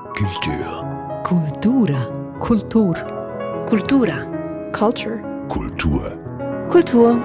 Kultur. Kultura. Kultur. Cultura. Culture. Kultur. Kultur.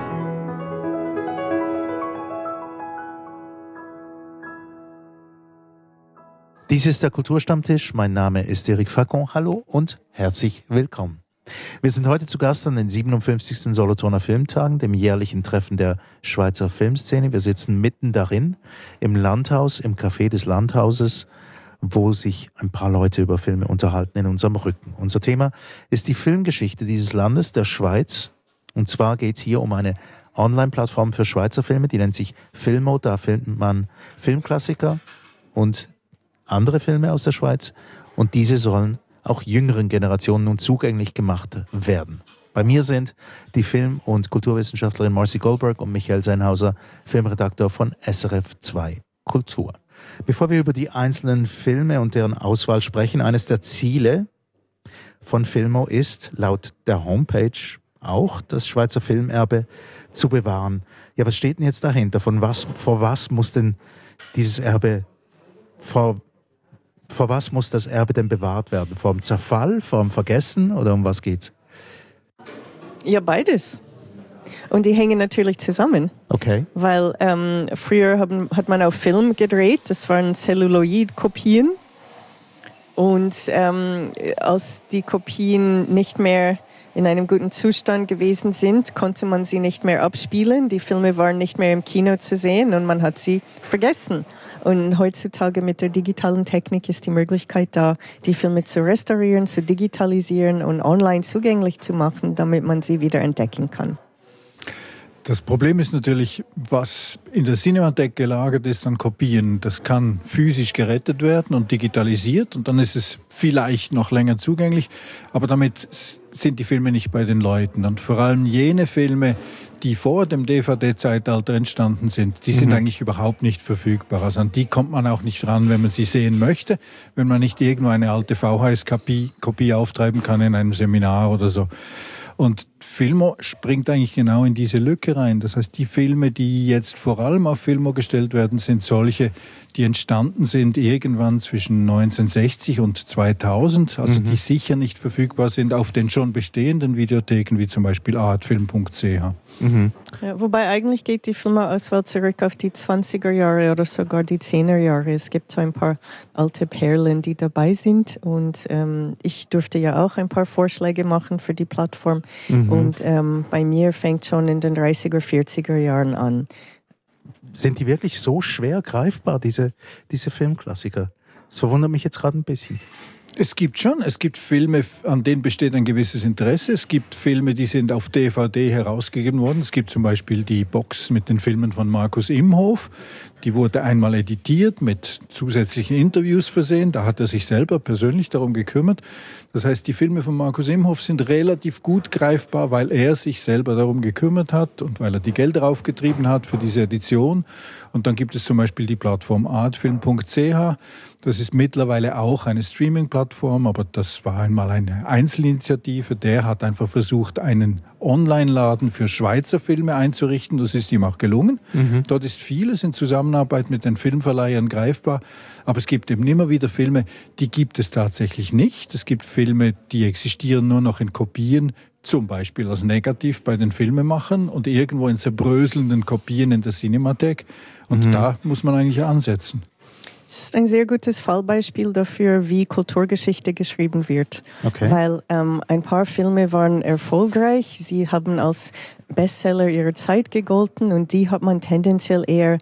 Dies ist der Kulturstammtisch. Mein Name ist Eric Facon. Hallo und herzlich willkommen. Wir sind heute zu Gast an den 57. Solothurner Filmtagen, dem jährlichen Treffen der Schweizer Filmszene. Wir sitzen mitten darin, im Landhaus, im Café des Landhauses, wo sich ein paar Leute über Filme unterhalten in unserem Rücken. Unser Thema ist die Filmgeschichte dieses Landes, der Schweiz. Und zwar geht es hier um eine Online-Plattform für Schweizer Filme, die nennt sich Filmo. Da findet man Filmklassiker und andere Filme aus der Schweiz. Und diese sollen auch jüngeren Generationen nun zugänglich gemacht werden. Bei mir sind die Film- und Kulturwissenschaftlerin Marcy Goldberg und Michael Sennhauser, Filmredakteur von SRF 2 Kultur. Bevor wir über die einzelnen Filme und deren Auswahl sprechen, eines der Ziele von Filmo ist, laut der Homepage auch, das Schweizer Filmerbe zu bewahren. Ja, was steht denn jetzt dahinter? Vor was muss denn dieses Erbe, vor was muss das Erbe denn bewahrt werden? Vor dem Zerfall, vor dem Vergessen oder um was geht's? Ja, beides. Und die hängen natürlich zusammen. Okay. Weil früher hat man auf Film gedreht, das waren Celluloid-Kopien. Und als die Kopien nicht mehr in einem guten Zustand gewesen sind, konnte man sie nicht mehr abspielen. Die Filme waren nicht mehr im Kino zu sehen und man hat sie vergessen. Und heutzutage mit der digitalen Technik ist die Möglichkeit da, die Filme zu restaurieren, zu digitalisieren und online zugänglich zu machen, damit man sie wieder entdecken kann. Das Problem ist natürlich, was in der Cinemathek gelagert ist an Kopien. Das kann physisch gerettet werden und digitalisiert und dann ist es vielleicht noch länger zugänglich. Aber damit sind die Filme nicht bei den Leuten. Und vor allem jene Filme, die vor dem DVD-Zeitalter entstanden sind, die sind eigentlich überhaupt nicht verfügbar. Also an die kommt man auch nicht ran, wenn man sie sehen möchte, wenn man nicht irgendwo eine alte VHS-Kopie auftreiben kann in einem Seminar oder so. Und Filmo springt eigentlich genau in diese Lücke rein. Das heißt, die Filme, die jetzt vor allem auf Filmo gestellt werden, sind solche, die entstanden sind irgendwann zwischen 1960 und 2000, also die sicher nicht verfügbar sind auf den schon bestehenden Videotheken, wie zum Beispiel artfilm.ch. Ja, wobei eigentlich geht die Filmauswahl zurück auf die 20er Jahre oder sogar die 10er Jahre. Es gibt so ein paar alte Perlen, die dabei sind und ich durfte ja auch ein paar Vorschläge machen für die Plattform und bei mir fängt schon in den 30er, 40er Jahren an. Sind die wirklich so schwer greifbar, diese Filmklassiker? Das verwundert mich jetzt gerade ein bisschen. Es gibt Filme, an denen besteht ein gewisses Interesse. Es gibt Filme, die sind auf DVD herausgegeben worden. Es gibt zum Beispiel die Box mit den Filmen von Markus Imhof. Die wurde einmal editiert, mit zusätzlichen Interviews versehen. Da hat er sich selber persönlich darum gekümmert. Das heißt, die Filme von Markus Imhof sind relativ gut greifbar, weil er sich selber darum gekümmert hat und weil er die Gelder aufgetrieben hat für diese Edition. Und dann gibt es zum Beispiel die Plattform artfilm.ch. Das ist mittlerweile auch eine Streaming-Plattform, aber das war einmal eine Einzelinitiative. Der hat einfach versucht, einen Online-Laden für Schweizer Filme einzurichten. Das ist ihm auch gelungen. Dort ist vieles in Zusammenarbeit mit den Filmverleihern greifbar. Aber es gibt eben immer wieder Filme, die gibt es tatsächlich nicht. Es gibt Filme, die existieren nur noch in Kopien, zum Beispiel als Negativ bei den Filmemachern und irgendwo in zerbröselnden Kopien in der Cinemathek. Und da muss man eigentlich ansetzen. Es ist ein sehr gutes Fallbeispiel dafür, wie Kulturgeschichte geschrieben wird. Okay. Weil ein paar Filme waren erfolgreich, sie haben als Bestseller ihrer Zeit gegolten und die hat man tendenziell eher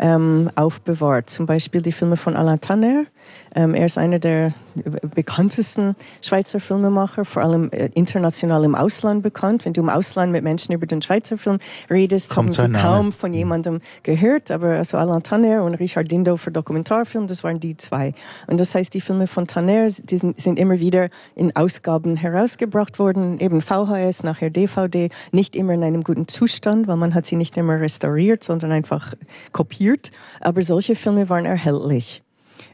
aufbewahrt. Zum Beispiel die Filme von Alain Tanner. Er ist einer der bekanntesten Schweizer Filmemacher, vor allem international im Ausland bekannt. Wenn du im Ausland mit Menschen über den Schweizer Film redest, haben sie kaum von jemandem gehört. Aber also Alain Tanner und Richard Dindo für Dokumentarfilm, das waren die zwei. Und das heißt, die Filme von Tanner, die sind immer wieder in Ausgaben herausgebracht worden, eben VHS, nachher DVD, nicht immer in einem guten Zustand, weil man hat sie nicht immer restauriert, sondern einfach kopiert. Aber solche Filme waren erhältlich.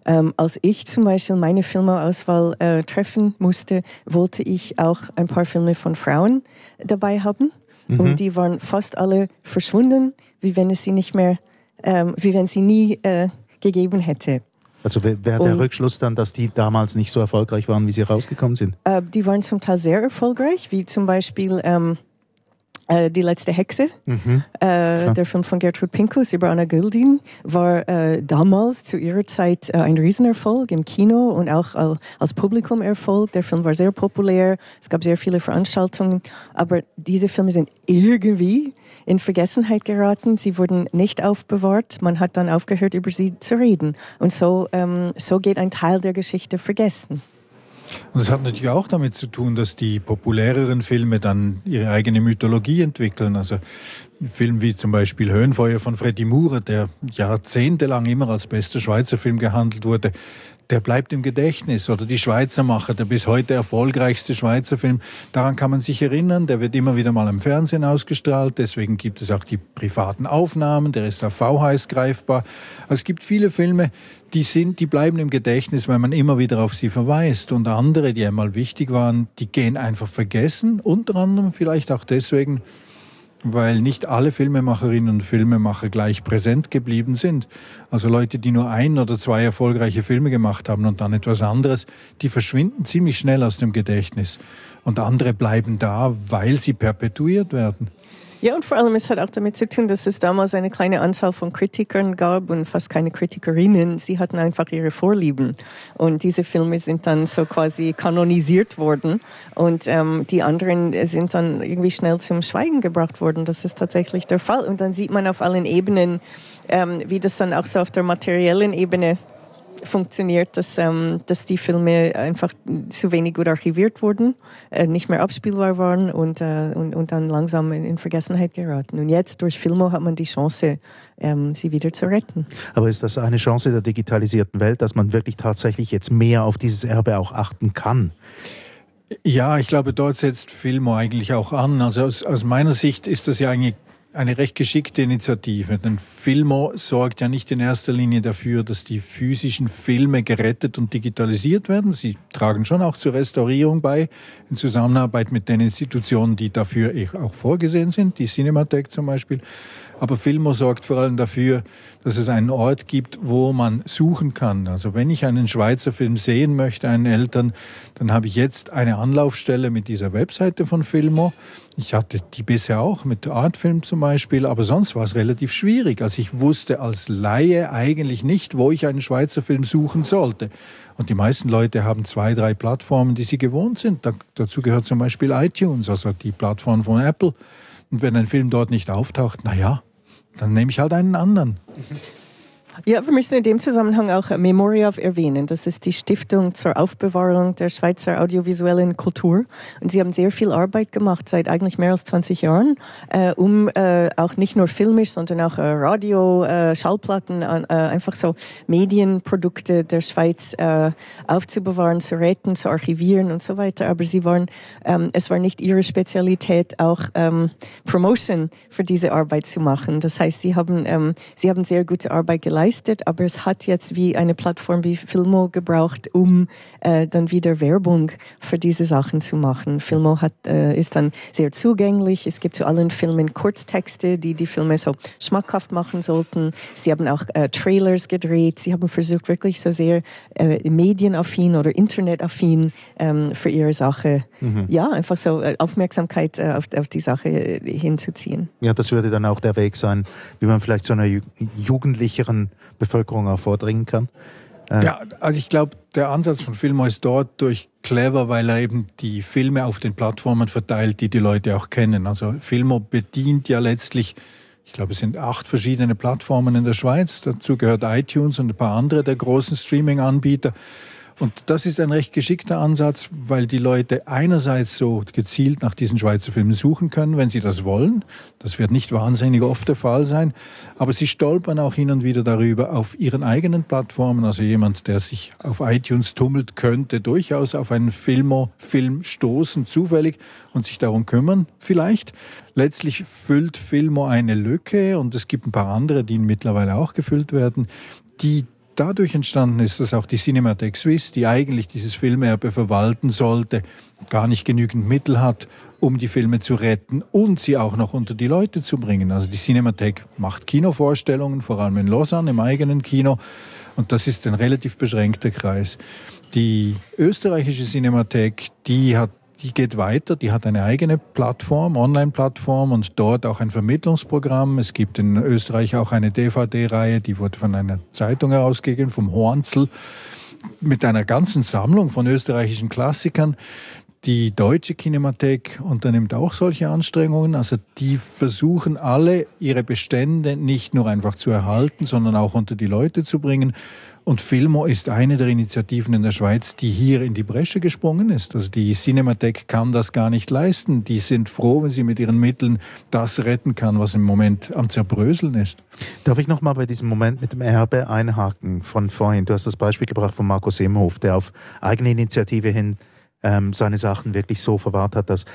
Als ich zum Beispiel meine Filmauswahl treffen musste, wollte ich auch ein paar Filme von Frauen dabei haben. Und die waren fast alle verschwunden, wie wenn es sie nicht mehr, wie wenn sie nie gegeben hätte. Also wäre der Rückschluss dann, dass die damals nicht so erfolgreich waren, wie sie rausgekommen sind? Die waren zum Teil sehr erfolgreich, wie zum Beispiel Die letzte Hexe, der Film von Gertrud Pinkus über Anna Gildin, war damals zu ihrer Zeit ein Riesenerfolg im Kino und auch als Publikumerfolg. Der Film war sehr populär, es gab sehr viele Veranstaltungen, aber diese Filme sind irgendwie in Vergessenheit geraten. Sie wurden nicht aufbewahrt, man hat dann aufgehört, über sie zu reden. Und so geht ein Teil der Geschichte vergessen. Und es hat natürlich auch damit zu tun, dass die populäreren Filme dann ihre eigene Mythologie entwickeln. Also ein Film wie zum Beispiel Höhenfeuer von Freddy Moore, der jahrzehntelang immer als bester Schweizer Film gehandelt wurde, der bleibt im Gedächtnis. Oder Die Schweizermacher, der bis heute erfolgreichste Schweizer Film, daran kann man sich erinnern, der wird immer wieder mal im Fernsehen ausgestrahlt, deswegen gibt es auch die privaten Aufnahmen, der ist auf VHS greifbar. Also es gibt viele Filme, die bleiben im Gedächtnis, weil man immer wieder auf sie verweist. Und andere, die einmal wichtig waren, die gehen einfach vergessen, unter anderem vielleicht auch deswegen, weil nicht alle Filmemacherinnen und Filmemacher gleich präsent geblieben sind. Also Leute, die nur 1 oder 2 erfolgreiche Filme gemacht haben und dann etwas anderes, die verschwinden ziemlich schnell aus dem Gedächtnis. Und andere bleiben da, weil sie perpetuiert werden. Ja, und vor allem, es hat auch damit zu tun, dass es damals eine kleine Anzahl von Kritikern gab und fast keine Kritikerinnen. Sie hatten einfach ihre Vorlieben. Und diese Filme sind dann so quasi kanonisiert worden. Und die anderen sind dann irgendwie schnell zum Schweigen gebracht worden. Das ist tatsächlich der Fall. Und dann sieht man auf allen Ebenen, wie das dann auch so auf der materiellen Ebene funktioniert, dass die Filme einfach zu wenig gut archiviert wurden, nicht mehr abspielbar waren und dann langsam in Vergessenheit geraten. Und jetzt durch Filmo hat man die Chance, sie wieder zu retten. Aber ist das eine Chance der digitalisierten Welt, dass man wirklich tatsächlich jetzt mehr auf dieses Erbe auch achten kann? Ja, ich glaube, dort setzt Filmo eigentlich auch an. Also aus meiner Sicht ist das ja eigentlich eine recht geschickte Initiative, denn Filmo sorgt ja nicht in erster Linie dafür, dass die physischen Filme gerettet und digitalisiert werden. Sie tragen schon auch zur Restaurierung bei, in Zusammenarbeit mit den Institutionen, die dafür auch vorgesehen sind, die Cinemathek zum Beispiel. Aber Filmo sorgt vor allem dafür, dass es einen Ort gibt, wo man suchen kann. Also wenn ich einen Schweizer Film sehen möchte, einen Eltern, dann habe ich jetzt eine Anlaufstelle mit dieser Webseite von Filmo. Ich hatte die bisher auch mit Artfilm zum Beispiel, aber sonst war es relativ schwierig. Also ich wusste als Laie eigentlich nicht, wo ich einen Schweizer Film suchen sollte. Und die meisten Leute haben 2, 3 Plattformen, die sie gewohnt sind. Dazu gehört zum Beispiel iTunes, also die Plattform von Apple. Und wenn ein Film dort nicht auftaucht, dann nehme ich halt einen anderen. Ja, wir müssen in dem Zusammenhang auch Memoriav erwähnen. Das ist die Stiftung zur Aufbewahrung der Schweizer audiovisuellen Kultur. Und sie haben sehr viel Arbeit gemacht, seit eigentlich mehr als 20 Jahren, um auch nicht nur filmisch, sondern auch Radio, Schallplatten, einfach so Medienprodukte der Schweiz aufzubewahren, zu retten, zu archivieren und so weiter. Aber es war nicht ihre Spezialität, auch Promotion für diese Arbeit zu machen. Das heißt, sie haben sehr gute Arbeit geleistet. Aber es hat jetzt wie eine Plattform wie Filmo gebraucht, um dann wieder Werbung für diese Sachen zu machen. Filmo ist dann sehr zugänglich. Es gibt zu allen Filmen Kurztexte, die Filme so schmackhaft machen sollten. Sie haben auch Trailers gedreht. Sie haben versucht, wirklich so sehr medienaffin oder internetaffin für ihre Sache, einfach so Aufmerksamkeit auf die Sache hinzuziehen. Ja, das würde dann auch der Weg sein, wie man vielleicht zu einer jugendlicheren Bevölkerung auch vordringen kann. Ja, also ich glaube, der Ansatz von Filmo ist dort durch clever, weil er eben die Filme auf den Plattformen verteilt, die Leute auch kennen. Also Filmo bedient ja letztlich, ich glaube, es sind 8 verschiedene Plattformen in der Schweiz. Dazu gehört iTunes und ein paar andere der großen Streaming-Anbieter. Und das ist ein recht geschickter Ansatz, weil die Leute einerseits so gezielt nach diesen Schweizer Filmen suchen können, wenn sie das wollen. Das wird nicht wahnsinnig oft der Fall sein. Aber sie stolpern auch hin und wieder darüber auf ihren eigenen Plattformen. Also jemand, der sich auf iTunes tummelt, könnte durchaus auf einen Filmo-Film stoßen, zufällig, und sich darum kümmern vielleicht. Letztlich füllt Filmo eine Lücke, und es gibt ein paar andere, die mittlerweile auch gefüllt werden, die dadurch entstanden ist, dass auch die Cinémathèque Suisse, die eigentlich dieses Filmerbe verwalten sollte, gar nicht genügend Mittel hat, um die Filme zu retten und sie auch noch unter die Leute zu bringen. Also die Cinémathèque macht Kinovorstellungen, vor allem in Lausanne im eigenen Kino, und das ist ein relativ beschränkter Kreis. Die österreichische Cinémathèque, die geht weiter, die hat eine eigene Plattform, Online-Plattform und dort auch ein Vermittlungsprogramm. Es gibt in Österreich auch eine DVD-Reihe, die wurde von einer Zeitung herausgegeben, vom Hornzel, mit einer ganzen Sammlung von österreichischen Klassikern. Die deutsche Kinemathek unternimmt auch solche Anstrengungen. Also die versuchen alle, ihre Bestände nicht nur einfach zu erhalten, sondern auch unter die Leute zu bringen. Und Filmo ist eine der Initiativen in der Schweiz, die hier in die Bresche gesprungen ist. Also die Cinémathèque kann das gar nicht leisten. Die sind froh, wenn sie mit ihren Mitteln das retten kann, was im Moment am Zerbröseln ist. Darf ich noch mal bei diesem Moment mit dem Erbe einhaken von vorhin? Du hast das Beispiel gebracht von Markus Imhof, der auf eigene Initiative hin seine Sachen wirklich so verwahrt hat, dass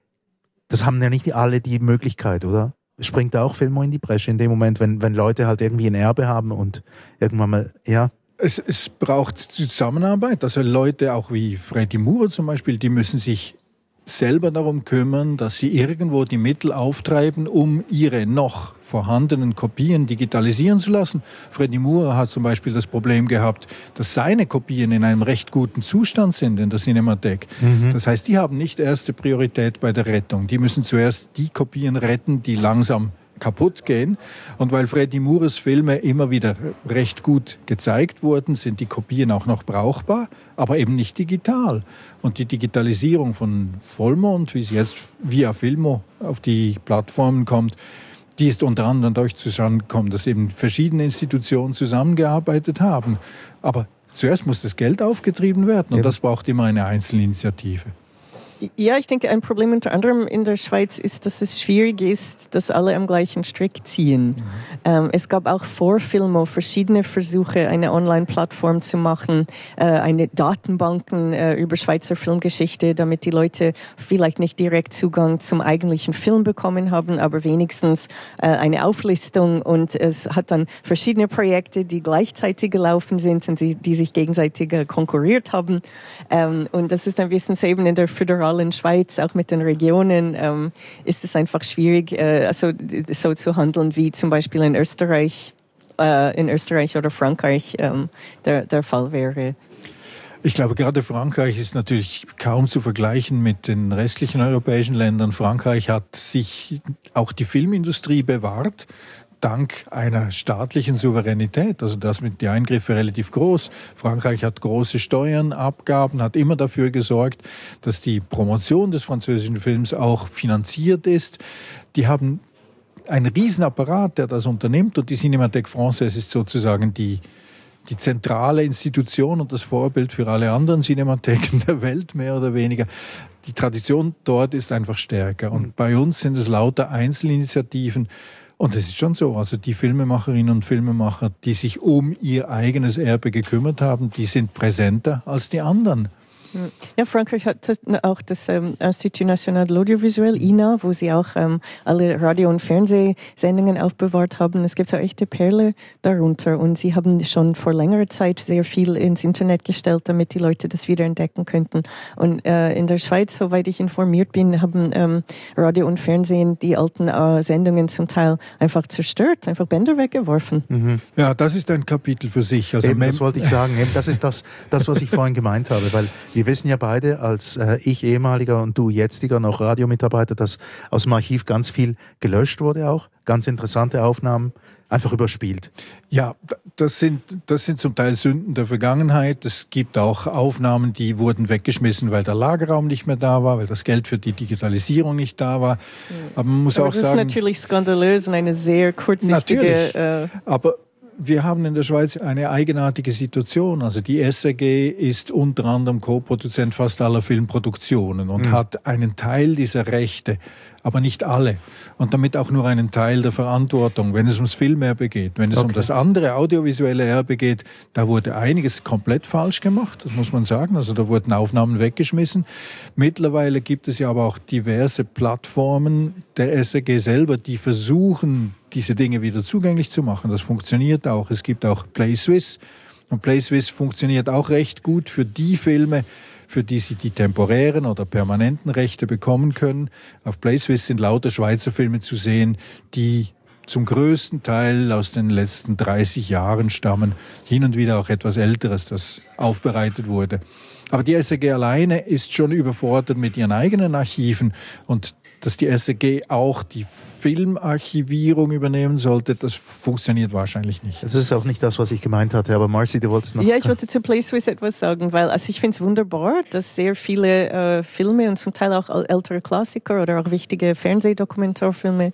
das haben ja nicht alle die Möglichkeit, oder? Springt da auch Filmo in die Bresche in dem Moment, wenn Leute halt irgendwie ein Erbe haben und irgendwann mal, ja? Es braucht Zusammenarbeit. Also Leute auch wie Freddie Moore zum Beispiel, die müssen sich selber darum kümmern, dass sie irgendwo die Mittel auftreiben, um ihre noch vorhandenen Kopien digitalisieren zu lassen. Freddie Moore hat zum Beispiel das Problem gehabt, dass seine Kopien in einem recht guten Zustand sind in der Cinémathèque. Das heißt, die haben nicht erste Priorität bei der Rettung. Die müssen zuerst die Kopien retten, die langsam kaputt gehen. Und weil Freddie Moores Filme immer wieder recht gut gezeigt wurden, sind die Kopien auch noch brauchbar, aber eben nicht digital. Und die Digitalisierung von Vollmond, wie sie jetzt via Filmo auf die Plattformen kommt, die ist unter anderem dadurch zustande gekommen, dass eben verschiedene Institutionen zusammengearbeitet haben. Aber zuerst muss das Geld aufgetrieben werden und das braucht immer eine Einzelinitiative. Ja, ich denke, ein Problem unter anderem in der Schweiz ist, dass es schwierig ist, dass alle am gleichen Strick ziehen. Es gab auch vor Filmo verschiedene Versuche, eine Online-Plattform zu machen, eine Datenbanken über Schweizer Filmgeschichte, damit die Leute vielleicht nicht direkt Zugang zum eigentlichen Film bekommen haben, aber wenigstens eine Auflistung. Und es hat dann verschiedene Projekte, die gleichzeitig gelaufen sind und die sich gegenseitig konkurriert haben. Und das ist ein bisschen so eben in der föderalen Schweiz, auch mit den Regionen, ist es einfach schwierig, so zu handeln, wie zum Beispiel in Österreich oder Frankreich der Fall wäre. Ich glaube, gerade Frankreich ist natürlich kaum zu vergleichen mit den restlichen europäischen Ländern. Frankreich hat sich auch die Filmindustrie bewahrt, dank einer staatlichen Souveränität. Also da sind die Eingriffe relativ groß. Frankreich hat große Steuern, Abgaben, hat immer dafür gesorgt, dass die Promotion des französischen Films auch finanziert ist. Die haben einen Riesenapparat, der das unternimmt, und die Cinémathèque Française ist sozusagen die zentrale Institution und das Vorbild für alle anderen Cinematheken der Welt, mehr oder weniger. Die Tradition dort ist einfach stärker. Und bei uns sind es lauter Einzelinitiativen. Und es ist schon so, also die Filmemacherinnen und Filmemacher, die sich um ihr eigenes Erbe gekümmert haben, die sind präsenter als die anderen. Ja, Frankreich hat auch das Institut National de l'Audiovisuel, INA, wo sie auch alle Radio- und Fernsehsendungen aufbewahrt haben. Es gibt so echte Perle darunter und sie haben schon vor längerer Zeit sehr viel ins Internet gestellt, damit die Leute das wieder entdecken könnten. Und in der Schweiz, soweit ich informiert bin, haben Radio und Fernsehen die alten Sendungen zum Teil einfach zerstört, einfach Bänder weggeworfen. Ja, das ist ein Kapitel für sich. Also eben, das wollte ich sagen. Eben, das ist das, was ich vorhin gemeint habe, weil wir wissen ja beide, als ich ehemaliger und du jetziger noch Radiomitarbeiter, dass aus dem Archiv ganz viel gelöscht wurde auch, ganz interessante Aufnahmen, einfach überspielt. Ja, das sind zum Teil Sünden der Vergangenheit. Es gibt auch Aufnahmen, die wurden weggeschmissen, weil der Lagerraum nicht mehr da war, weil das Geld für die Digitalisierung nicht da war. Aber man muss auch sagen... Das ist natürlich skandalös und eine sehr kurzsichtige... Natürlich, aber wir haben in der Schweiz eine eigenartige Situation. Also die SRG ist unter anderem Co-Produzent fast aller Filmproduktionen und hat einen Teil dieser Rechte, aber nicht alle. Und damit auch nur einen Teil der Verantwortung, wenn es ums Filmerbe geht. Wenn es um das andere audiovisuelle Erbe geht, da wurde einiges komplett falsch gemacht, das muss man sagen. Also da wurden Aufnahmen weggeschmissen. Mittlerweile gibt es ja aber auch diverse Plattformen der SRG selber, die versuchen, diese Dinge wieder zugänglich zu machen. Das funktioniert auch. Es gibt auch Play Swiss, Und PlaySwiss funktioniert auch recht gut für die Filme, für die Sie die temporären oder permanenten Rechte bekommen können. Auf PlaySwiss sind lauter Schweizer Filme zu sehen, die zum größten Teil aus den letzten 30 Jahren stammen. Hin und wieder auch etwas Älteres, das aufbereitet wurde. Aber die SRG alleine ist schon überfordert mit ihren eigenen Archiven. Und dass die SRG auch die Filmarchivierung übernehmen sollte, das funktioniert wahrscheinlich nicht. Das ist auch nicht das, was ich gemeint hatte, aber Marcy, du wolltest noch... Ja, ich wollte zu PlaySwiss etwas sagen, weil ich finde es wunderbar, dass sehr viele Filme und zum Teil auch ältere Klassiker oder auch wichtige Fernsehdokumentarfilme,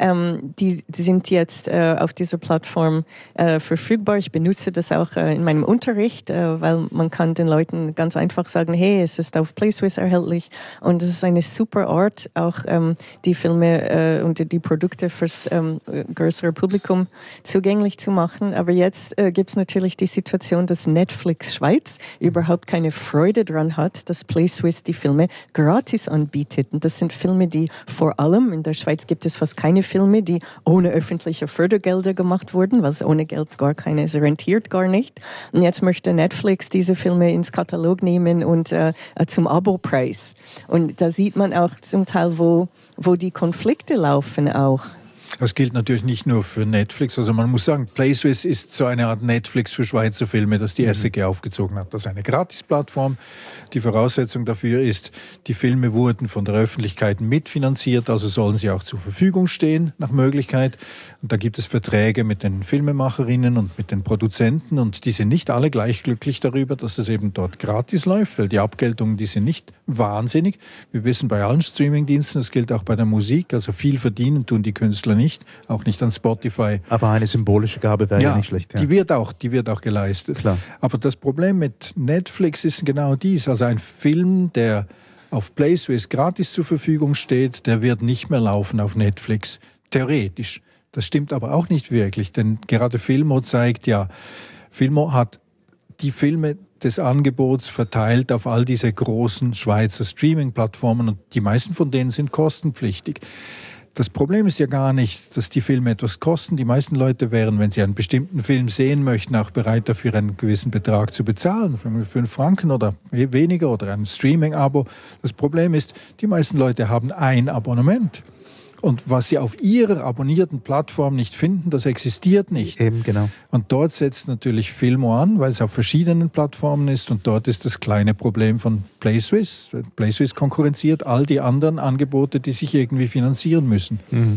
die sind jetzt auf dieser Plattform verfügbar. Ich benutze das auch in meinem Unterricht, weil man kann den Leuten ganz einfach sagen, hey, es ist auf PlaySwiss erhältlich, und es ist eine super Art, auch die Filme und die Produkte fürs größere Publikum zugänglich zu machen. Aber jetzt gibt es natürlich die Situation, dass Netflix Schweiz überhaupt keine Freude daran hat, dass PlaySwiss die Filme gratis anbietet. Und das sind Filme, die vor allem, in der Schweiz gibt es fast keine Filme, die ohne öffentliche Fördergelder gemacht wurden, was ohne Geld gar keine, es rentiert gar nicht. Und jetzt möchte Netflix diese Filme ins Katalog nehmen und zum Abo-Preis. Und da sieht man auch zum Teil, wo die Konflikte laufen auch. Das gilt natürlich nicht nur für Netflix. Also man muss sagen, PlaySwiss ist so eine Art Netflix für Schweizer Filme, das die SRG aufgezogen hat. Das ist eine Gratisplattform. Die Voraussetzung dafür ist, die Filme wurden von der Öffentlichkeit mitfinanziert, also sollen sie auch zur Verfügung stehen, nach Möglichkeit. Und da gibt es Verträge mit den Filmemacherinnen und mit den Produzenten, und die sind nicht alle gleich glücklich darüber, dass es eben dort gratis läuft, weil die Abgeltungen, die sind nicht wahnsinnig. Wir wissen bei allen Streamingdiensten, das gilt auch bei der Musik, also viel verdienen tun die Künstler nicht, auch nicht an Spotify. Aber eine symbolische Gabe wäre ja nicht schlecht. Ja. Die wird auch geleistet. Klar. Aber das Problem mit Netflix ist genau dies. Also ein Film, der auf PlaySwiss gratis zur Verfügung steht, der wird nicht mehr laufen auf Netflix. Theoretisch. Das stimmt aber auch nicht wirklich, denn gerade Filmo zeigt ja, Filmo hat die Filme des Angebots verteilt auf all diese großen Schweizer Streaming-Plattformen, und die meisten von denen sind kostenpflichtig. Das Problem ist ja gar nicht, dass die Filme etwas kosten. Die meisten Leute wären, wenn sie einen bestimmten Film sehen möchten, auch bereit dafür einen gewissen Betrag zu bezahlen. 5 Franken oder weniger oder ein Streaming-Abo. Das Problem ist, die meisten Leute haben ein Abonnement. Und was sie auf ihrer abonnierten Plattform nicht finden, das existiert nicht. Eben, genau. Und dort setzt natürlich Filmo an, weil es auf verschiedenen Plattformen ist. Und dort ist das kleine Problem von PlaySwiss. PlaySwiss konkurrenziert all die anderen Angebote, die sich irgendwie finanzieren müssen. Mhm.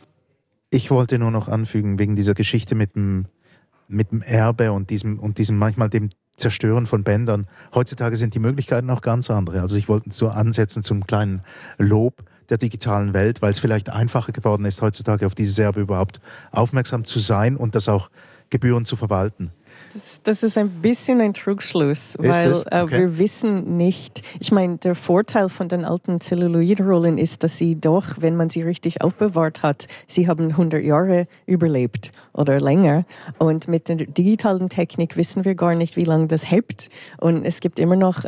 Ich wollte nur noch anfügen, wegen dieser Geschichte mit dem Erbe und diesem manchmal dem Zerstören von Bändern. Heutzutage sind die Möglichkeiten auch ganz andere. Also ich wollte so ansetzen zum kleinen Lob der digitalen Welt, weil es vielleicht einfacher geworden ist, heutzutage auf dieses Erbe überhaupt aufmerksam zu sein und das auch gebührend zu verwalten. Das ist ein bisschen ein Trugschluss, weil wir wissen nicht, ich meine, der Vorteil von den alten Zelluloidrollen ist, dass sie doch, wenn man sie richtig aufbewahrt hat, sie haben 100 Jahre überlebt oder länger, und mit der digitalen Technik wissen wir gar nicht, wie lange das hält, und es gibt immer noch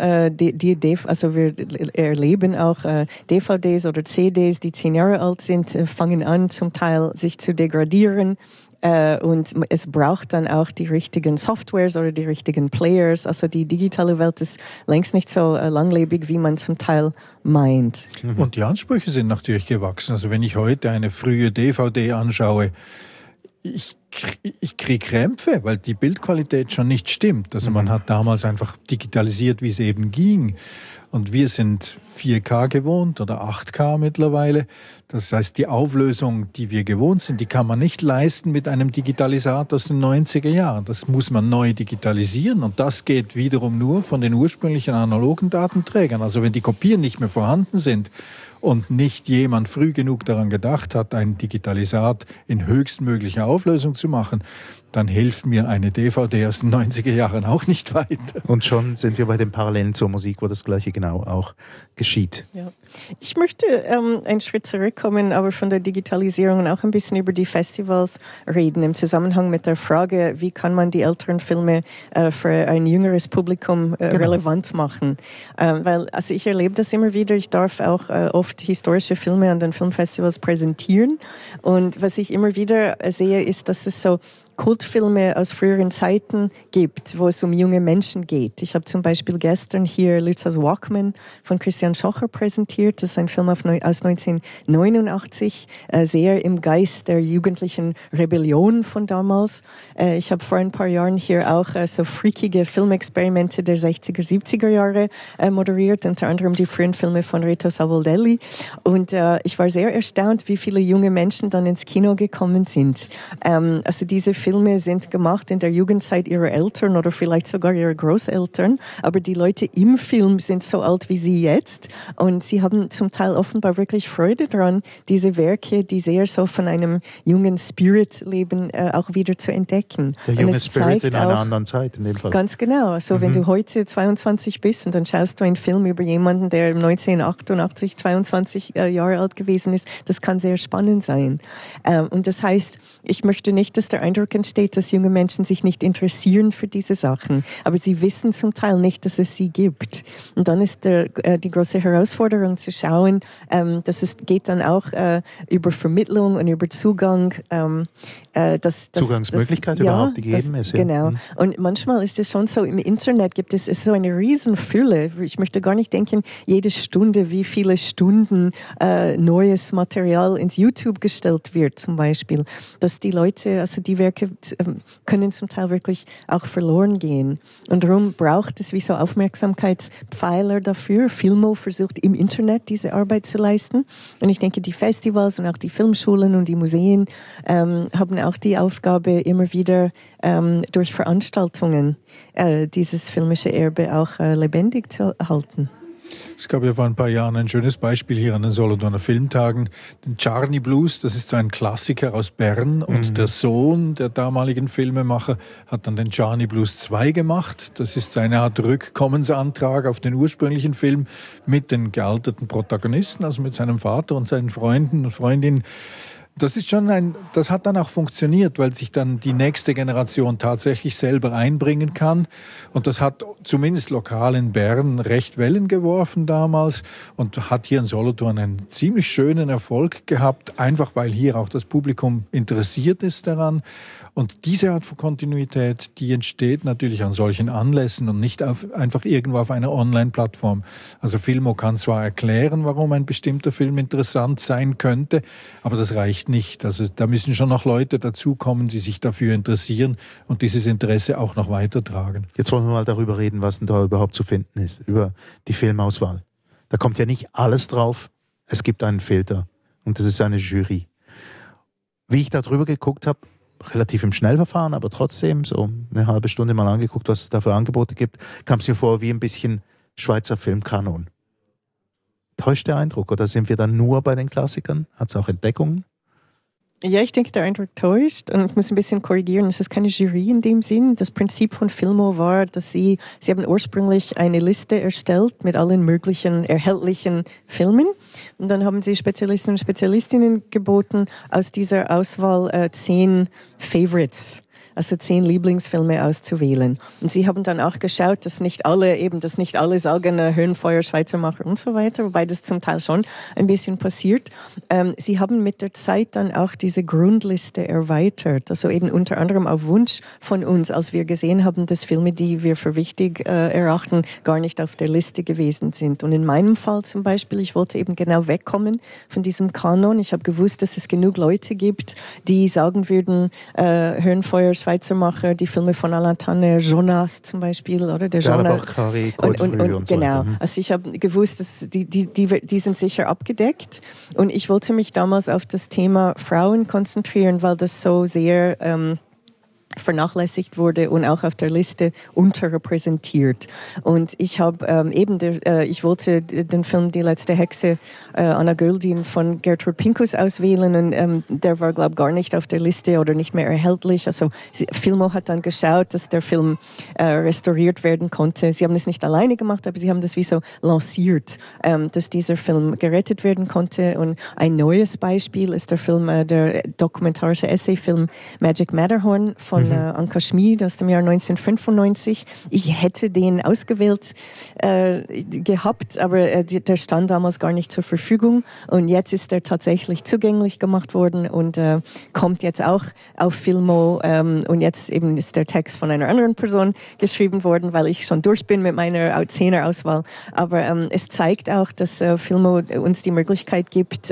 also wir erleben auch DVDs oder CDs, die 10 Jahre alt sind, fangen an zum Teil sich zu degradieren. Und es braucht dann auch die richtigen Softwares oder die richtigen Players. Also die digitale Welt ist längst nicht so langlebig, wie man zum Teil meint. Und die Ansprüche sind natürlich gewachsen. Also wenn ich heute eine frühe DVD anschaue, ich kriege Krämpfe, weil die Bildqualität schon nicht stimmt. Also man hat damals einfach digitalisiert, wie es eben ging. Und wir sind 4K gewohnt oder 8K mittlerweile. Das heißt, die Auflösung, die wir gewohnt sind, die kann man nicht leisten mit einem Digitalisat aus den 90er Jahren. Das muss man neu digitalisieren, und das geht wiederum nur von den ursprünglichen analogen Datenträgern. Also wenn die Kopien nicht mehr vorhanden sind und nicht jemand früh genug daran gedacht hat, ein Digitalisat in höchstmöglicher Auflösung zu machen, dann hilft mir eine DVD aus den 90er Jahren auch nicht weiter. Und schon sind wir bei den Parallelen zur Musik, wo das Gleiche genau auch geschieht. Ja. Ich möchte einen Schritt zurückkommen, aber von der Digitalisierung auch ein bisschen über die Festivals reden, im Zusammenhang mit der Frage, wie kann man die älteren Filme für ein jüngeres Publikum relevant machen. Weil also ich erlebe das immer wieder, ich darf auch oft historische Filme an den Filmfestivals präsentieren, und was ich immer wieder sehe, ist, dass es so Kultfilme aus früheren Zeiten gibt, wo es um junge Menschen geht. Ich habe zum Beispiel gestern hier Lützers Walkman von Christian Schocher präsentiert. Das ist ein Film aus 1989, sehr im Geist der jugendlichen Rebellion von damals. Ich habe vor ein paar Jahren hier auch so freakige Filmexperimente der 60er, 70er Jahre moderiert, unter anderem die frühen Filme von Reto Savoldelli. Und ich war sehr erstaunt, wie viele junge Menschen dann ins Kino gekommen sind. Also diese Filme sind gemacht in der Jugendzeit ihrer Eltern oder vielleicht sogar ihrer Großeltern, aber die Leute im Film sind so alt wie sie jetzt und sie haben zum Teil offenbar wirklich Freude daran, diese Werke, die sehr so von einem jungen Spirit leben, auch wieder zu entdecken. Der junge Spirit in einer anderen Zeit in dem Fall. Ganz genau. Also wenn du heute 22 bist und dann schaust du einen Film über jemanden, der 1988 22 Jahre alt gewesen ist, das kann sehr spannend sein. Und das heißt, ich möchte nicht, dass der Eindruck entsteht, dass junge Menschen sich nicht interessieren für diese Sachen, aber sie wissen zum Teil nicht, dass es sie gibt. Und dann ist die große Herausforderung zu schauen, dass es geht dann auch über Vermittlung und über Zugang. Zugangsmöglichkeit überhaupt, die gegeben ist. Ja. Genau. Und manchmal ist es schon so, im Internet gibt es so eine Riesenfülle. Ich möchte gar nicht denken, jede Stunde, wie viele Stunden neues Material ins YouTube gestellt wird zum Beispiel. Dass die Leute, also die Werke können zum Teil wirklich auch verloren gehen. Und darum braucht es wie so Aufmerksamkeitspfeiler dafür. Filmo versucht im Internet diese Arbeit zu leisten. Und ich denke, die Festivals und auch die Filmschulen und die Museen haben auch die Aufgabe, immer wieder durch Veranstaltungen dieses filmische Erbe auch lebendig zu halten. Es gab ja vor ein paar Jahren ein schönes Beispiel hier an den Solothurner Filmtagen, den Czarny Blues, das ist so ein Klassiker aus Bern und der Sohn der damaligen Filmemacher hat dann den Czarny Blues 2 gemacht. Das ist eine Art Rückkommensantrag auf den ursprünglichen Film mit den gealterten Protagonisten, also mit seinem Vater und seinen Freunden und Freundinnen. Das hat dann auch funktioniert, weil sich dann die nächste Generation tatsächlich selber einbringen kann. Und das hat zumindest lokal in Bern recht Wellen geworfen damals und hat hier in Solothurn einen ziemlich schönen Erfolg gehabt, einfach weil hier auch das Publikum interessiert ist daran. Und diese Art von Kontinuität, die entsteht natürlich an solchen Anlässen und nicht einfach irgendwo auf einer Online-Plattform. Also Filmo kann zwar erklären, warum ein bestimmter Film interessant sein könnte, aber das reicht nicht. Also da müssen schon noch Leute dazukommen, die sich dafür interessieren und dieses Interesse auch noch weitertragen. Jetzt wollen wir mal darüber reden, was denn da überhaupt zu finden ist, über die Filmauswahl. Da kommt ja nicht alles drauf. Es gibt einen Filter und das ist eine Jury. Wie ich da drüber geguckt habe, relativ im Schnellverfahren, aber trotzdem so eine halbe Stunde mal angeguckt, was es da für Angebote gibt, kam es mir vor wie ein bisschen Schweizer Filmkanon. Täuscht der Eindruck oder sind wir dann nur bei den Klassikern? Hat es auch Entdeckungen? Ja, ich denke, der Eindruck täuscht und ich muss ein bisschen korrigieren. Es ist keine Jury in dem Sinn. Das Prinzip von Filmo war, dass sie haben ursprünglich eine Liste erstellt mit allen möglichen erhältlichen Filmen und dann haben sie Spezialisten und Spezialistinnen geboten, aus dieser Auswahl 10 Favorites, also 10 Lieblingsfilme auszuwählen. Und sie haben dann auch geschaut, dass nicht alle sagen, Höhenfeuer, Schweizermacher und so weiter, wobei das zum Teil schon ein bisschen passiert. Sie haben mit der Zeit dann auch diese Grundliste erweitert, also eben unter anderem auf Wunsch von uns, als wir gesehen haben, dass Filme, die wir für wichtig erachten, gar nicht auf der Liste gewesen sind. Und in meinem Fall zum Beispiel, ich wollte eben genau wegkommen von diesem Kanon. Ich habe gewusst, dass es genug Leute gibt, die sagen würden, Höhenfeuer, Schweizermacher, die Filme von Alain Tanner, Jonas zum Beispiel, oder? Der Jonas. Und so genau. Weiter. Also ich habe gewusst, dass die sind sicher abgedeckt. Und ich wollte mich damals auf das Thema Frauen konzentrieren, weil das so sehr vernachlässigt wurde und auch auf der Liste unterrepräsentiert. Und ich habe ich wollte den Film Die letzte Hexe, Anna Göldin von Gertrud Pinkus auswählen und der war, glaube ich, gar nicht auf der Liste oder nicht mehr erhältlich. Also Filmo hat dann geschaut, dass der Film restauriert werden konnte. Sie haben es nicht alleine gemacht, aber sie haben das wie so lanciert, dass dieser Film gerettet werden konnte. Und ein neues Beispiel ist der Film, der dokumentarische Essayfilm Magic Matterhorn von von Anka Schmid aus dem Jahr 1995. Ich hätte den ausgewählt gehabt, aber der stand damals gar nicht zur Verfügung. Und jetzt ist er tatsächlich zugänglich gemacht worden und kommt jetzt auch auf Filmo. Und jetzt eben ist der Text von einer anderen Person geschrieben worden, weil ich schon durch bin mit meiner 10er-Auswahl. Aber es zeigt auch, dass Filmo uns die Möglichkeit gibt,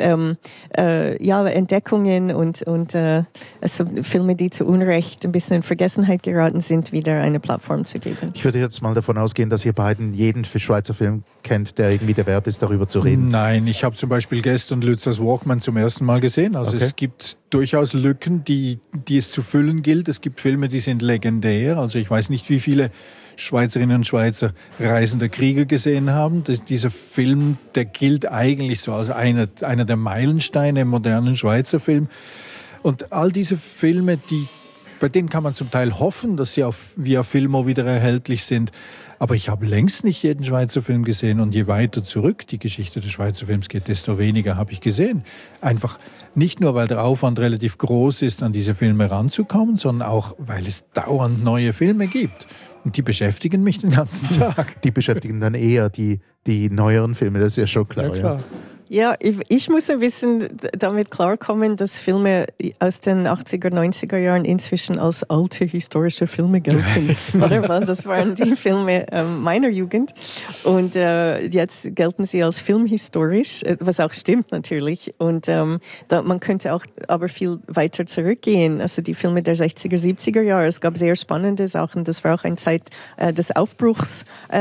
Entdeckungen und also Filme, die zu Unrecht ein bisschen in Vergessenheit geraten sind, wieder eine Plattform zu geben. Ich würde jetzt mal davon ausgehen, dass ihr beiden jeden Schweizer Film kennt, der irgendwie der Wert ist, darüber zu reden. Nein, ich habe zum Beispiel Guest und Lützers Walkman zum ersten Mal gesehen. Also es gibt durchaus Lücken, die es zu füllen gilt. Es gibt Filme, die sind legendär. Also ich weiß nicht, wie viele Schweizerinnen und Schweizer Reisende Krieger gesehen haben. Dieser Film, der gilt eigentlich so als einer der Meilensteine im modernen Schweizer Film. Und all diese Filme, bei denen kann man zum Teil hoffen, dass sie via Filmo wieder erhältlich sind. Aber ich habe längst nicht jeden Schweizer Film gesehen. Und je weiter zurück die Geschichte des Schweizer Films geht, desto weniger habe ich gesehen. Einfach nicht nur, weil der Aufwand relativ groß ist, an diese Filme ranzukommen, sondern auch, weil es dauernd neue Filme gibt. Und die beschäftigen mich den ganzen Tag. Die beschäftigen dann eher die neueren Filme, das ist ja schon klar. Ja, klar. Ja, ich muss ein bisschen damit klarkommen, dass Filme aus den 80er, 90er Jahren inzwischen als alte historische Filme gelten. Oder? Weil das waren die Filme meiner Jugend. Und jetzt gelten sie als filmhistorisch, was auch stimmt natürlich. Und man könnte auch aber viel weiter zurückgehen. Also die Filme der 60er, 70er Jahre, es gab sehr spannende Sachen. Das war auch eine Zeit des Aufbruchs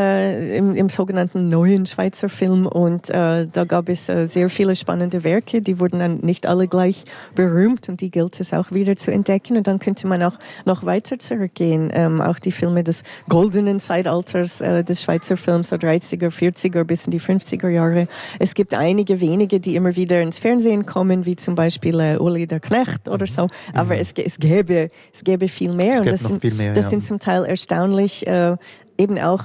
im sogenannten neuen Schweizer Film. Und da gab es sehr viele spannende Werke, die wurden dann nicht alle gleich berühmt und die gilt es auch wieder zu entdecken und dann könnte man auch noch weiter zurückgehen. Auch die Filme des goldenen Zeitalters des Schweizer Films, so 30er, 40er bis in die 50er Jahre. Es gibt einige wenige, die immer wieder ins Fernsehen kommen, wie zum Beispiel Uli der Knecht oder so, aber es gäbe viel mehr und das sind zum Teil erstaunlich eben auch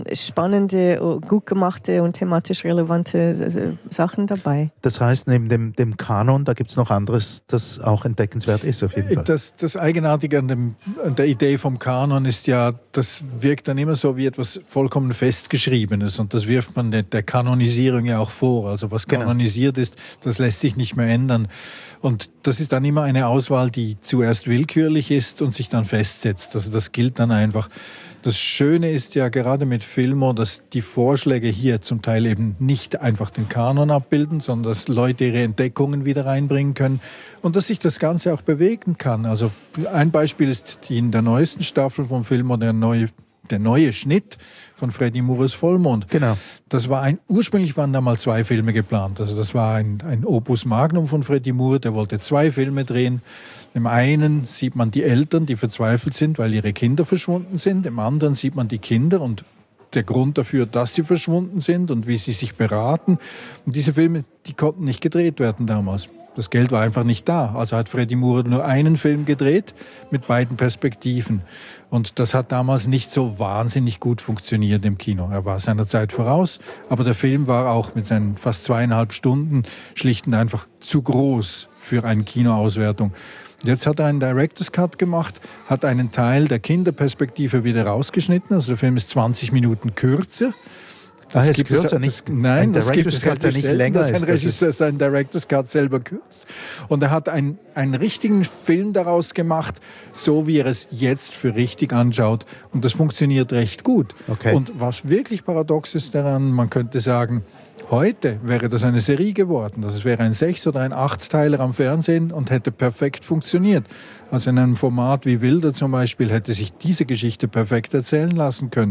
spannende, gut gemachte und thematisch relevante Sachen dabei. Das heißt, neben dem Kanon, da gibt es noch anderes, das auch entdeckenswert ist auf jeden Fall. Das Eigenartige an der Idee vom Kanon ist ja, das wirkt dann immer so wie etwas vollkommen Festgeschriebenes und das wirft man der Kanonisierung ja auch vor. Also was kanonisiert ist, das lässt sich nicht mehr ändern. Und das ist dann immer eine Auswahl, die zuerst willkürlich ist und sich dann festsetzt. Also das gilt dann einfach. Das Schöne ist ja gerade mit Filmo, dass die Vorschläge hier zum Teil eben nicht einfach den Kanon abbilden, sondern dass Leute ihre Entdeckungen wieder reinbringen können und dass sich das Ganze auch bewegen kann. Also ein Beispiel ist in der neuesten Staffel vom Filmo der neue Schnitt von Freddy Moores Vollmond. Genau. Ursprünglich waren da mal 2 Filme geplant. Also das war ein Opus Magnum von Freddy Moore, der wollte 2 Filme drehen. Im einen sieht man die Eltern, die verzweifelt sind, weil ihre Kinder verschwunden sind. Im anderen sieht man die Kinder und der Grund dafür, dass sie verschwunden sind und wie sie sich beraten. Und diese Filme, die konnten nicht gedreht werden damals. Das Geld war einfach nicht da. Also hat Freddy Moore nur einen Film gedreht mit beiden Perspektiven. Und das hat damals nicht so wahnsinnig gut funktioniert im Kino. Er war seiner Zeit voraus, aber der Film war auch mit seinen fast 2,5 Stunden schlicht und einfach zu groß für eine Kinoauswertung. Und jetzt hat er einen Director's Cut gemacht, hat einen Teil der Kinderperspektive wieder rausgeschnitten. Also der Film ist 20 Minuten kürzer. Das ist kürzer, nicht? Nein, das gibt es halt nicht länger. Dass ein Regisseur seinen Director's Cut selber kürzt. Und er hat einen richtigen Film daraus gemacht, so wie er es jetzt für richtig anschaut. Und das funktioniert recht gut. Okay. Und was wirklich paradox ist daran, man könnte sagen, heute wäre das eine Serie geworden. Das wäre ein 6- oder ein 8-Teiler am Fernsehen und hätte perfekt funktioniert. Also in einem Format wie Wilder zum Beispiel hätte sich diese Geschichte perfekt erzählen lassen können.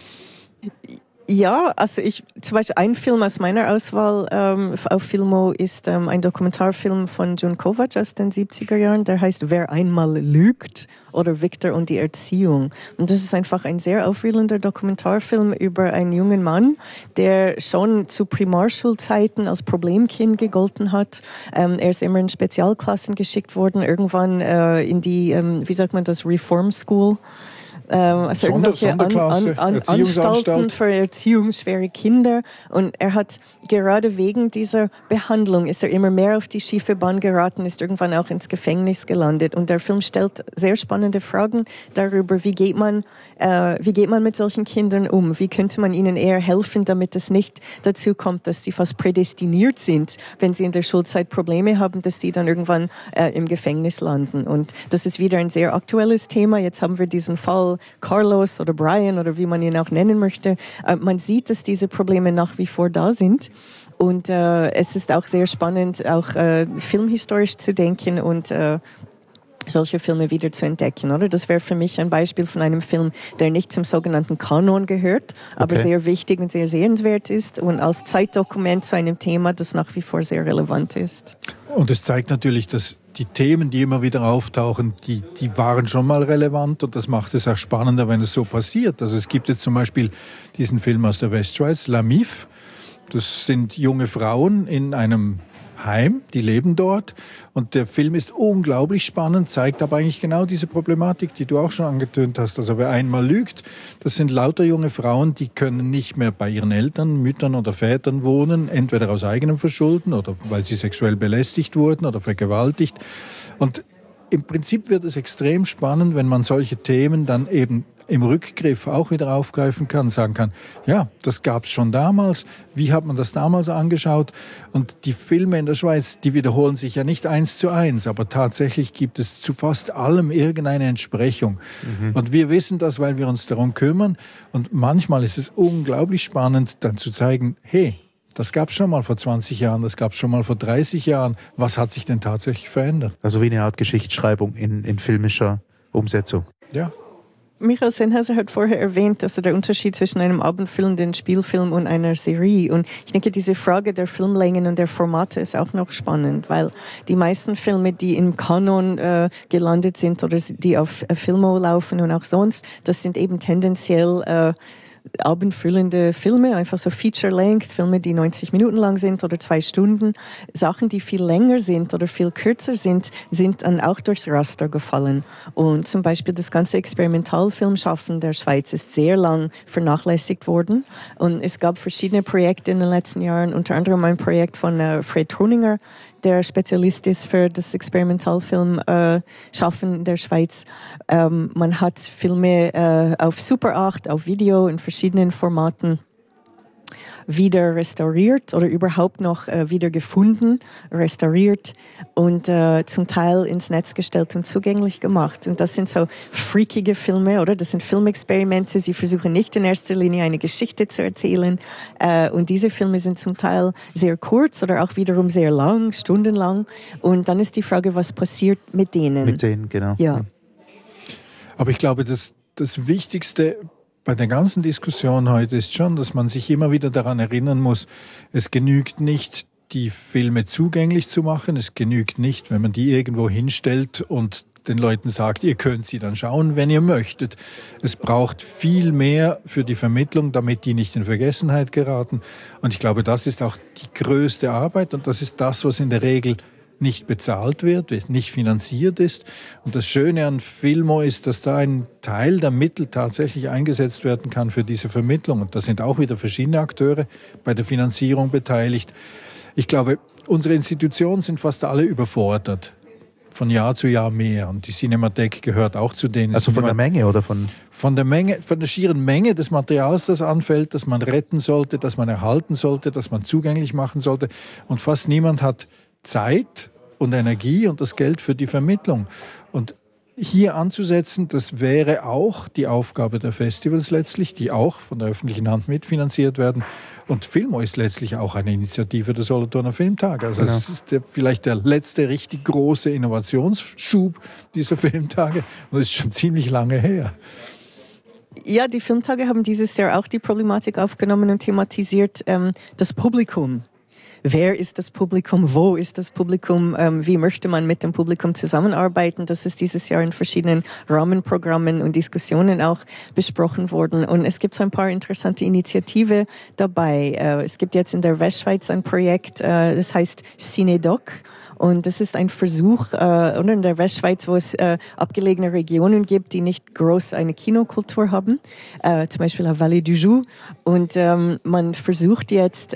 Ja, also zum Beispiel ein Film aus meiner Auswahl auf Filmo ist ein Dokumentarfilm von John Kovac aus den 70er Jahren, der heißt Wer einmal lügt oder Victor und die Erziehung. Und das ist einfach ein sehr aufwühlender Dokumentarfilm über einen jungen Mann, der schon zu Primarschulzeiten als Problemkind gegolten hat. Er ist immer in Spezialklassen geschickt worden, irgendwann in die, wie sagt man das, Reform School. also irgendwelche Anstalten für erziehungsschwere Kinder. Und er hat gerade wegen dieser Behandlung ist er immer mehr auf die schiefe Bahn geraten, ist irgendwann auch ins Gefängnis gelandet. Und der Film stellt sehr spannende Fragen darüber, wie geht man mit solchen Kindern um? Wie könnte man ihnen eher helfen, damit es nicht dazu kommt, dass sie fast prädestiniert sind, wenn sie in der Schulzeit Probleme haben, dass die dann irgendwann im Gefängnis landen. Und das ist wieder ein sehr aktuelles Thema. Jetzt haben wir diesen Fall Carlos oder Brian oder wie man ihn auch nennen möchte. Man sieht, dass diese Probleme nach wie vor da sind. Und es ist auch sehr spannend, auch filmhistorisch zu denken und solche Filme wieder zu entdecken, oder? Das wäre für mich ein Beispiel von einem Film, der nicht zum sogenannten Kanon gehört, aber sehr wichtig und sehr sehenswert ist und als Zeitdokument zu einem Thema, das nach wie vor sehr relevant ist. Und es zeigt natürlich, dass die Themen, die immer wieder auftauchen, die waren schon mal relevant und das macht es auch spannender, wenn es so passiert. Also es gibt jetzt zum Beispiel diesen Film aus der Westschweiz, La Mif. Das sind junge Frauen in einem Heim, die leben dort und der Film ist unglaublich spannend, zeigt aber eigentlich genau diese Problematik, die du auch schon angetönt hast. Also wer einmal lügt, das sind lauter junge Frauen, die können nicht mehr bei ihren Eltern, Müttern oder Vätern wohnen, entweder aus eigenem Verschulden oder weil sie sexuell belästigt wurden oder vergewaltigt. Und im Prinzip wird es extrem spannend, wenn man solche Themen dann eben im Rückgriff auch wieder aufgreifen kann, sagen kann, ja, das gab es schon damals, wie hat man das damals angeschaut? Und die Filme in der Schweiz, die wiederholen sich ja nicht 1:1, aber tatsächlich gibt es zu fast allem irgendeine Entsprechung. Und wir wissen das, weil wir uns darum kümmern und manchmal ist es unglaublich spannend, dann zu zeigen, hey, das gab es schon mal vor 20 Jahren, das gab es schon mal vor 30 Jahren. Was hat sich denn tatsächlich verändert? Also wie eine Art Geschichtsschreibung in filmischer Umsetzung. Ja. Michael Sennhauser hat vorher erwähnt, also der Unterschied zwischen einem Abendfilm, den Spielfilm und einer Serie. Und ich denke, diese Frage der Filmlängen und der Formate ist auch noch spannend, weil die meisten Filme, die im Kanon gelandet sind oder die auf Filmo laufen und auch sonst, das sind eben tendenziell abendfüllende Filme, einfach so Feature-Length, Filme, die 90 Minuten lang sind oder 2 Stunden. Sachen, die viel länger sind oder viel kürzer sind dann auch durchs Raster gefallen. Und zum Beispiel das ganze Experimentalfilmschaffen der Schweiz ist sehr lang vernachlässigt worden. Und es gab verschiedene Projekte in den letzten Jahren, unter anderem ein Projekt von Fred Troninger, der Spezialist ist für das Experimentalfilm-Schaffen in der Schweiz. Man hat Filme auf Super 8, auf Video in verschiedenen Formaten wieder restauriert oder überhaupt noch wieder gefunden, restauriert und zum Teil ins Netz gestellt und zugänglich gemacht. Und das sind so freakige Filme, oder? Das sind Filmexperimente. Sie versuchen nicht in erster Linie eine Geschichte zu erzählen. Und diese Filme sind zum Teil sehr kurz oder auch wiederum sehr lang, stundenlang. Und dann ist die Frage, was passiert mit denen? Mit denen, genau. Ja. Aber ich glaube, das Wichtigste bei der ganzen Diskussion heute ist schon, dass man sich immer wieder daran erinnern muss, es genügt nicht, die Filme zugänglich zu machen. Es genügt nicht, wenn man die irgendwo hinstellt und den Leuten sagt, ihr könnt sie dann schauen, wenn ihr möchtet. Es braucht viel mehr für die Vermittlung, damit die nicht in Vergessenheit geraten. Und ich glaube, das ist auch die größte Arbeit und das ist das, was in der Regel nicht bezahlt wird, nicht finanziert ist. Und das Schöne an Filmo ist, dass da ein Teil der Mittel tatsächlich eingesetzt werden kann für diese Vermittlung. Und da sind auch wieder verschiedene Akteure bei der Finanzierung beteiligt. Ich glaube, unsere Institutionen sind fast alle überfordert. Von Jahr zu Jahr mehr. Und die Cinemathek gehört auch zu denen. Also von der Menge oder von? Von der Menge, von der schieren Menge des Materials, das anfällt, das man retten sollte, das man erhalten sollte, das man zugänglich machen sollte. Und fast niemand hat Zeit und Energie und das Geld für die Vermittlung. Und hier anzusetzen, das wäre auch die Aufgabe der Festivals letztlich, die auch von der öffentlichen Hand mitfinanziert werden. Und Filmo ist letztlich auch eine Initiative der Solothurner Filmtage. Also es ist vielleicht der letzte richtig große Innovationsschub dieser Filmtage. Und das ist schon ziemlich lange her. Ja, die Filmtage haben dieses Jahr auch die Problematik aufgenommen und thematisiert, das Publikum. Wer ist das Publikum? Wo ist das Publikum? Wie möchte man mit dem Publikum zusammenarbeiten? Das ist dieses Jahr in verschiedenen Rahmenprogrammen und Diskussionen auch besprochen worden. Und es gibt so ein paar interessante Initiativen dabei. Es gibt jetzt in der Westschweiz ein Projekt, das heißt Cinedoc. Und das ist ein Versuch, oder in der Westschweiz, wo es abgelegene Regionen gibt, die nicht groß eine Kinokultur haben, zum Beispiel la Vallée du Joux. Und man versucht jetzt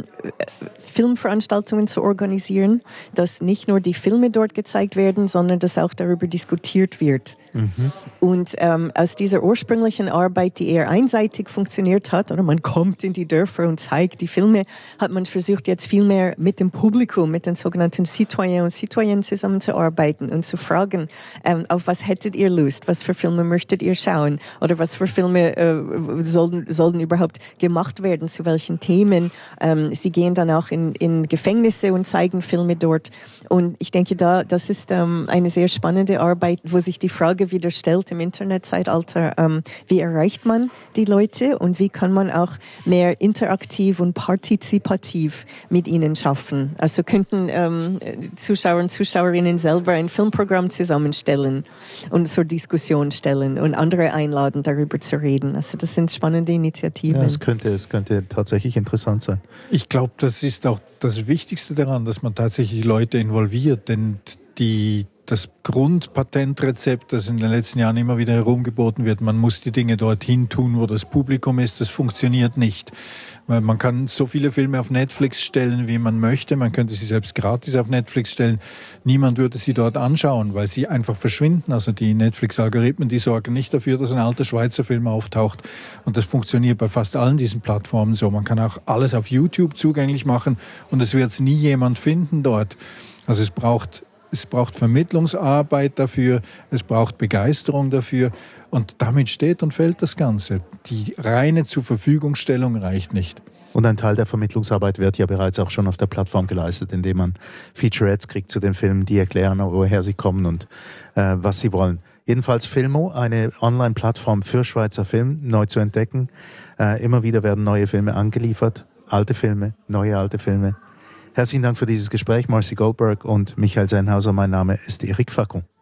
Filmveranstaltungen zu organisieren, dass nicht nur die Filme dort gezeigt werden, sondern dass auch darüber diskutiert wird. Und aus dieser ursprünglichen Arbeit, die eher einseitig funktioniert hat, oder man kommt in die Dörfer und zeigt die Filme, hat man versucht, jetzt viel mehr mit dem Publikum, mit den sogenannten Citoyens und Citoyennes zusammenzuarbeiten und zu fragen, auf was hättet ihr Lust, was für Filme möchtet ihr schauen oder was für Filme sollten überhaupt gemacht werden, zu welchen Themen. Sie gehen dann auch in Gefängnisse und zeigen Filme dort. Und ich denke, das ist eine sehr spannende Arbeit, wo sich die Frage wieder stellt im Internetzeitalter, wie erreicht man die Leute und wie kann man auch mehr interaktiv und partizipativ mit ihnen schaffen. Also könnten Zuschauer und Zuschauerinnen selber ein Filmprogramm zusammenstellen und zur Diskussion stellen und andere einladen, darüber zu reden. Also das sind spannende Initiativen. Ja, es könnte tatsächlich interessant sein. Ich glaube, das ist auch das Wichtigste daran, dass man tatsächlich Leute involviert, denn das Grundpatentrezept, das in den letzten Jahren immer wieder herumgeboten wird, man muss die Dinge dorthin tun, wo das Publikum ist, das funktioniert nicht. Weil man kann so viele Filme auf Netflix stellen, wie man möchte. Man könnte sie selbst gratis auf Netflix stellen. Niemand würde sie dort anschauen, weil sie einfach verschwinden. Also die Netflix-Algorithmen, die sorgen nicht dafür, dass ein alter Schweizer Film auftaucht. Und das funktioniert bei fast allen diesen Plattformen so. Man kann auch alles auf YouTube zugänglich machen und es wird nie jemand finden dort. Also es braucht Vermittlungsarbeit dafür, es braucht Begeisterung dafür und damit steht und fällt das Ganze. Die reine Zurverfügungstellung reicht nicht. Und ein Teil der Vermittlungsarbeit wird ja bereits auch schon auf der Plattform geleistet, indem man Featurettes kriegt zu den Filmen, die erklären, woher sie kommen und was sie wollen. Jedenfalls Filmo, eine Online-Plattform für Schweizer Film, neu zu entdecken. Immer wieder werden neue Filme angeliefert, alte Filme, neue alte Filme. Herzlichen Dank für dieses Gespräch, Marcy Goldberg und Michael Sennhauser. Mein Name ist Eric Facon.